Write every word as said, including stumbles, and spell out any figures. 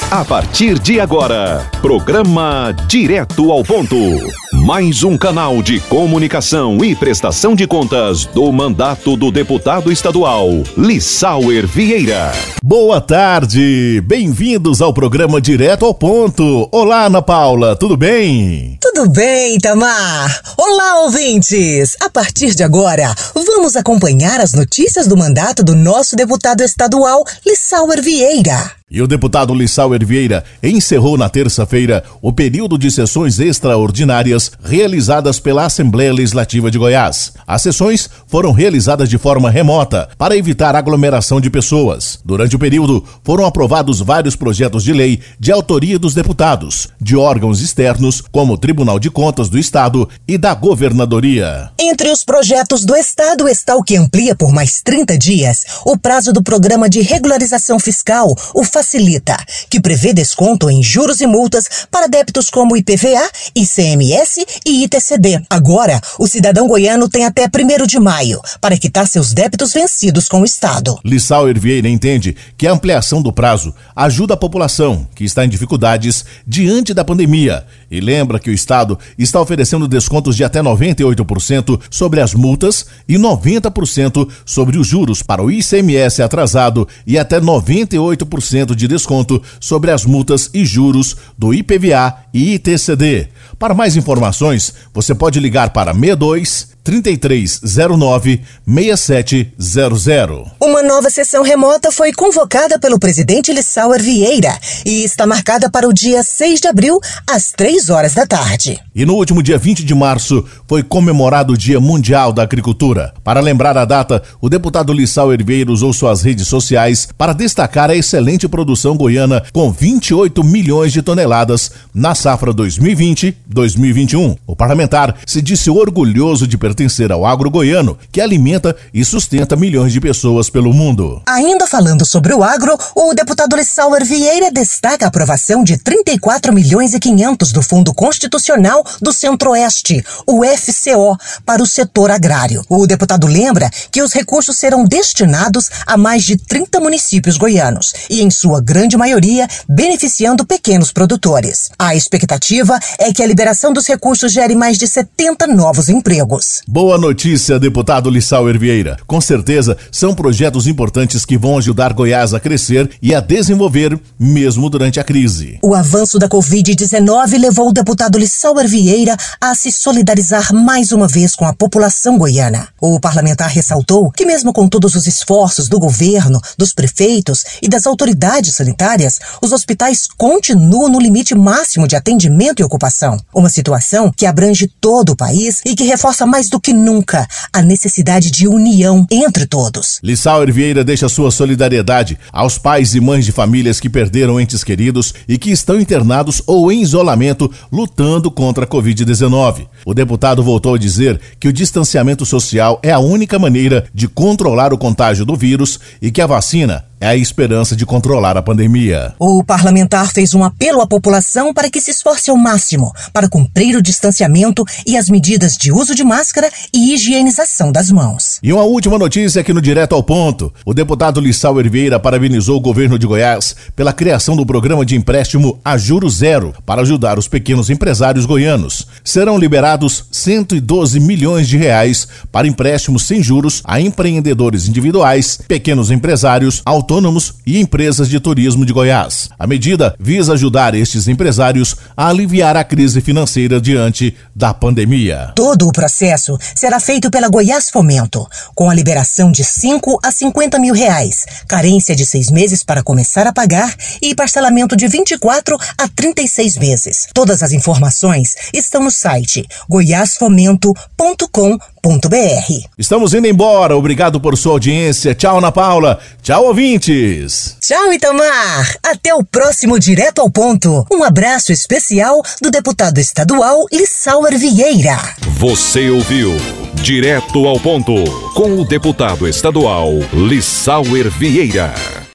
A partir de agora, programa Direto ao Ponto. Mais um canal de comunicação e prestação de contas do mandato do deputado estadual Lissauer Vieira. Boa tarde, bem-vindos ao programa Direto ao Ponto. Olá, Ana Paula, tudo bem? Tudo bem, Itamar. Olá, ouvintes. A partir de agora, vamos acompanhar as notícias do mandato do nosso deputado estadual Lissauer Vieira. E o deputado Lissauer Vieira encerrou na terça-feira o período de sessões extraordinárias realizadas pela Assembleia Legislativa de Goiás. As sessões foram realizadas de forma remota para evitar aglomeração de pessoas. Durante o período, foram aprovados vários projetos de lei de autoria dos deputados, de órgãos externos, como o Tribunal de Contas do Estado e da Governadoria. Entre os projetos do Estado está o que amplia por mais trinta dias o prazo do Programa de Regularização Fiscal, o Facilita, que prevê desconto em juros e multas para débitos como I P V A, I C M S e I T C D. Agora, o cidadão goiano tem até primeiro de maio para quitar seus débitos vencidos com o Estado. Lissauer Vieira entende que a ampliação do prazo ajuda a população, que está em dificuldades diante da pandemia, e lembra que o Estado está oferecendo descontos de até noventa e oito por cento sobre as multas e noventa por cento sobre os juros para o I C M S atrasado e até noventa e oito por cento de desconto sobre as multas e juros do I P V A e I T C D. Para mais informações, você pode ligar para seis dois, trinta e três zero nove, seis sete zero zero. Uma nova sessão remota foi convocada pelo presidente Lissauer Vieira e está marcada para o dia seis de abril, às três horas da tarde. E no último dia vinte de março foi comemorado o Dia Mundial da Agricultura. Para lembrar a data, o deputado Lissauer Vieira usou suas redes sociais para destacar a excelente produção goiana com vinte e oito milhões de toneladas na safra dois mil e vinte a dois mil e vinte e um. O parlamentar se disse orgulhoso de pertencer ao agro goiano, que alimenta e sustenta milhões de pessoas pelo mundo. Ainda falando sobre o agro, o deputado Lissauer Vieira destaca a aprovação de trinta e quatro milhões e quinhentos do Fundo Constitucional do Centro-Oeste, o F C O, para o setor agrário. O deputado lembra que os recursos serão destinados a mais de trinta municípios goianos e, em sua grande maioria, beneficiando pequenos produtores. A expectativa é que a liberação dos recursos gere mais de setenta novos empregos. Boa notícia, deputado Lissauer Vieira. Com certeza, são projetos importantes que vão ajudar Goiás a crescer e a desenvolver, mesmo durante a crise. O avanço da covid dezenove levou o deputado Lissauer Vieira a se solidarizar mais uma vez com a população goiana. O parlamentar ressaltou que, mesmo com todos os esforços do governo, dos prefeitos e das autoridades sanitárias, os hospitais continuam no limite máximo de atendimento e ocupação. Uma situação que abrange todo o país e que reforça mais do que nunca a necessidade de união entre todos. Lissauer Vieira deixa sua solidariedade aos pais e mães de famílias que perderam entes queridos e que estão internados ou em isolamento lutando contra a covid dezenove. O deputado voltou a dizer que o distanciamento social é a única maneira de controlar o contágio do vírus e que a vacina é a esperança de controlar a pandemia. O parlamentar fez um apelo à população para que se esforce ao máximo para cumprir o distanciamento e as medidas de uso de máscara e higienização das mãos. E uma última notícia aqui no Direto ao Ponto. O deputado Lissauer Vieira parabenizou o governo de Goiás pela criação do programa de empréstimo a juros zero para ajudar os pequenos empresários goianos. Serão liberados cento e doze milhões de reais para empréstimos sem juros a empreendedores individuais, pequenos empresários, autônomos autônomos e empresas de turismo de Goiás. A medida visa ajudar estes empresários a aliviar a crise financeira diante da pandemia. Todo o processo será feito pela Goiás Fomento, com a liberação de cinco a cinquenta mil reais, carência de seis meses para começar a pagar e parcelamento de vinte e quatro a trinta e seis meses. Todas as informações estão no site goiás fomento ponto com ponto b r. Estamos indo embora. Obrigado por sua audiência. Tchau, Ana Paula. Tchau, ouvintes. Tchau, Itamar. Até o próximo Direto ao Ponto. Um abraço especial do deputado estadual Lissauer Vieira. Você ouviu Direto ao Ponto com o deputado estadual Lissauer Vieira.